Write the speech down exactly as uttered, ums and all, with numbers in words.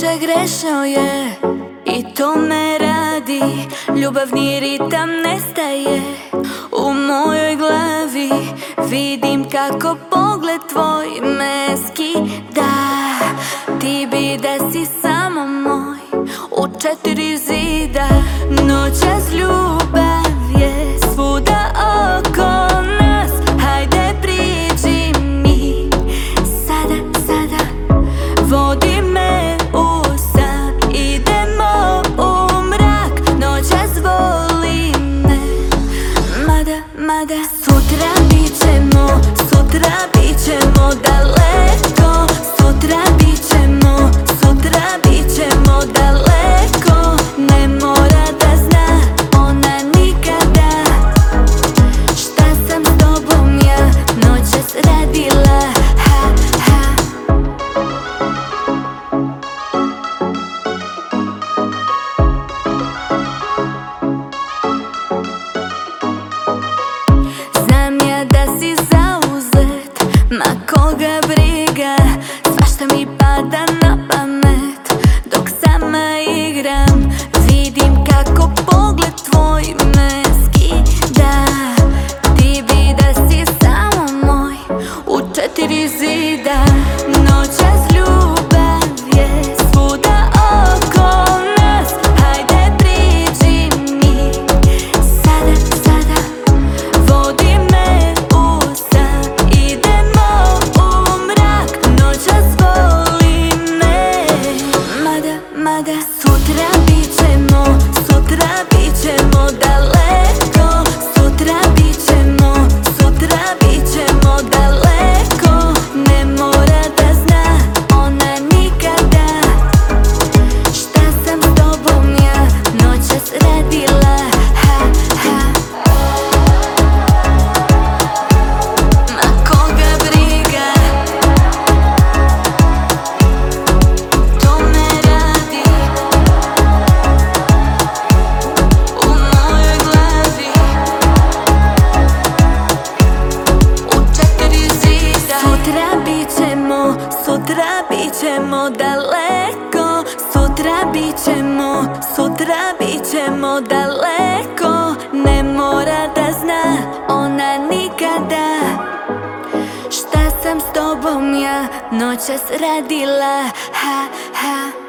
Duše grešno je i to me radi. Ljubavni ritam nestaje u mojoj glavi. Vidim kako pogled tvoj me skida. Ti bi da si samo moj u četiri zida. Noćas ljubav je svuda oko nas. Hajde priđi mi sada, sada. Vodi me u san, idemo u mrak. Noćas voli me, mada, mada. Sutra bit ćemo, sutra bit ćemo daleko. Sutra bit ćemo, sutra bit ćemo daleko. Ne mora da zna ona nikada šta sam s tobom ja noćas radila. Ha, ha. Znam ja da si zauzet, ma koga briga. Svašta mi pada na pamet dok sama igram. Vidim kako pogled tvoj me skida. Ti bi da si samo moj u četiri zida. Noćas ljubav je svuda oko nas. Hajde priđi mi sada, sada. Vodi me u san, idemo u mrak. Noćas voli me, mada, mada. Sutra bit ćemo, sutra bit ćemo daleko. Sutra bit ćemo, sutra bit ćemo daleko. Ne mora da zna ona nikada šta sam s tobom ja noćas radila. Ha, ha. Ma koga briga, to me radi u mojoj glavi. U četiri zida. Sutra bit ćemo, sutra bit ćemo daleko. Sutra bit ćemo, sutra bit ćemo daleko. Ne mora da zna ona nikada šta sam s tobom ja noćas radila. Ha, ha.